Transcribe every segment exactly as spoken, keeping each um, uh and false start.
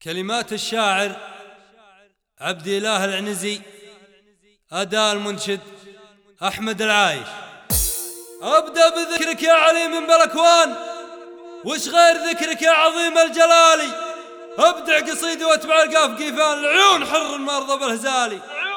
كلمات الشاعر عبد الله العنزي، أداء المنشد أحمد العايش. أبدأ بذكرك يا علي من بلكوان، وش غير ذكرك يا عظيم الجلالي. أبدع قصيدي واتبع القاف قيفان، العيون حر المرضى بالهزالي.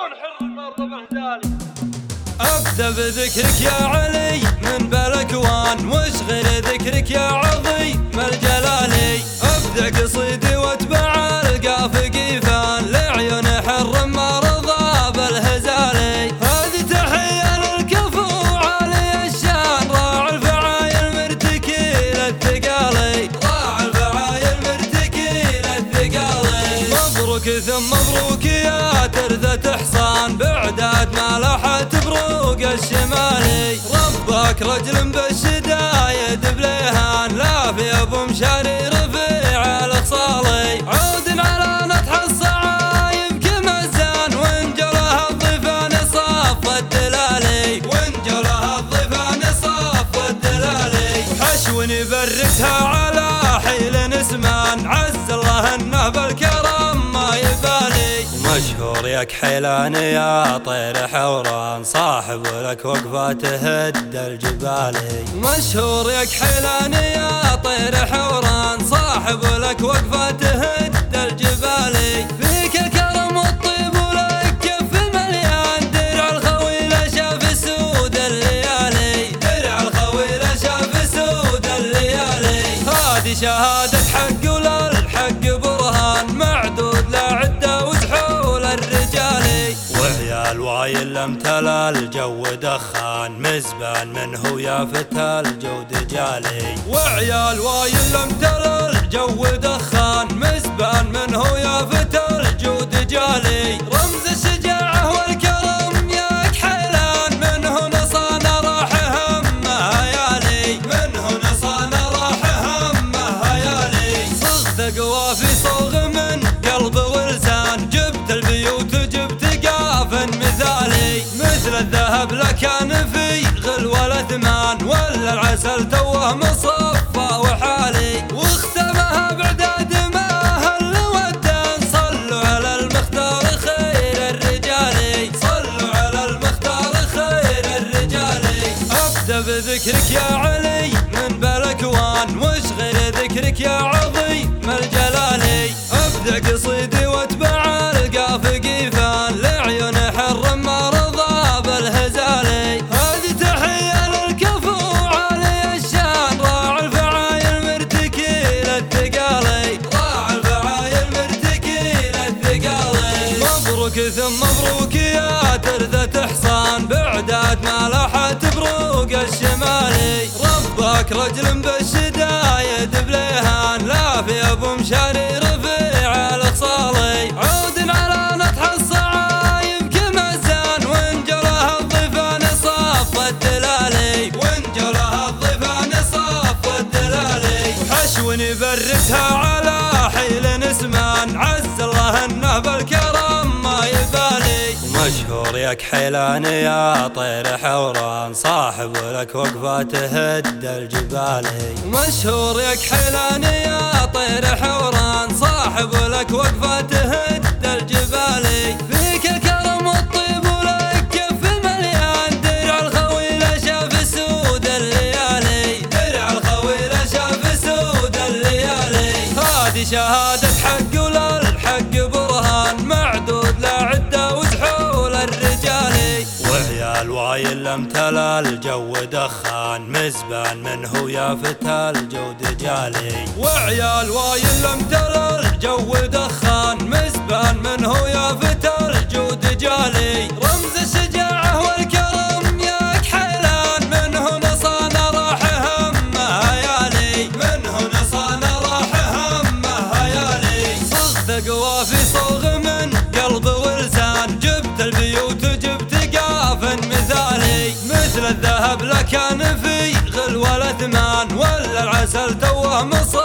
أبدأ بذكرك يا علي من بلكوان، وش غير ذكرك يا عظيم الجلالي. أبدع قصيدي واتبع القاف قيفان، لعيون حر مرضى بالهزالي. هذه تحية للكفو علي الشان، راعي الفعايل مرتكي للثقالي. راعي الفعايل مرتكي للثقالي. مبروك ثم مبروك يا ترذة حصان، بعداد ما لاحت بروق الشمالي. ربك رجل بالشدايد بليهان، لا في ابو مشاري رفيع الاخصالي. عود على نطح الصعايب كمزان، وانجلها الضيفان صف الدلالي. وانجلها الضيفان صف الدلالي. حشوني برتها على حيل نسمان، عز الله انه بالكرم ما يبالي. مشهور يا كحيلان يا طير حوران، صاحب لك وقفة تهد الجبالي. مشهور يا كحيلان يا طير حوران، صاحب لك وقفة تهد الجبالي. فيك الكرم والطيب ولك كف مليان، درع الخويلة شاف سود الليالي. درع الخويلة شاف سود الليالي. هذه شهادة حق وللحق برهان، معدود لا عدة وزحول الرجالي. وعيال وايل امتلى الجو دخان، مزبان منه يا فتى الجود جالي. وعيال وايل امتلى الجو دخان، مزبان منه يا فتى الجود جالي. رمز الشجاعة والكرم يا كحيلان، منه نصانا راح همه هيالي. منه نصانا راح همه هيالي. صغت قوافي صوغ من قلب ولسان، جبت البيوت وجبت قاف مثالي. مثل الذهب لكان في غل ولا ثمان، ولا العسل توه مصفى وحالي. واختمها بعداد ما هل ودان، صلوا على المختار خير الرجال. صلوا على المختار خير الرجال. أبدأ بذكرك يا علي من بلكوان، وش غير ذكرك يا عظيم الجلالي. أبدع قصيدي واتبع القاف قيفان، لعيون حر مرضى بالهزالي. هذه تحية للكفو علي الشان، راعي الفعايل مرتكي للثقالي. راعي الفعايل مرتكي للثقالي. مبروك ثم مبروك يا ترذة حصان، بعداد ما لاحت بروق الشمالي. ربك رجل بالشدايد بليهان، لا في ابو مشاري رفيع الاخصالي. عود على نطح الصعايب كمزان، وانجلها الضيفان صف الدلالي. وانجلها الضيفان صف الدلالي. وحشوني برتها على حيل نسمان، عز الله انه بالكرم ما يبالي. مشهور يا كحيلان يا طير حوران، صاحب لك وقفة تهد الجبالي. مشهور يا كحيلان يا طير حوران، صاحب لك وقفة تهد الجبالي. فيك الكرم والطيب ولك كف مليان، درع الخويلة شاف سود الليالي. درع الخويلة شاف سود الليالي. هذه شهادة حق وللحق برهان، معدود لا عدة وزحول الرجالي. وعيال وايل امتلى الجو دخان، مزبان منه يا فتى الجود جالي. وعيال وايل امتلى الجو دخان، مزبان منه يا فتى الجود جالي. رمز الشجاعة والكرم يا كحيلان، منه نصانا راح همه هيالي. منه نصانا راح همه هيالي. صغت قوافي صوغ من قلب ولسان، جبت البيوت وجبت قاف مثالي. مثل الذهب لكان في غل ولا ثمان، ولا العسل توه مصفى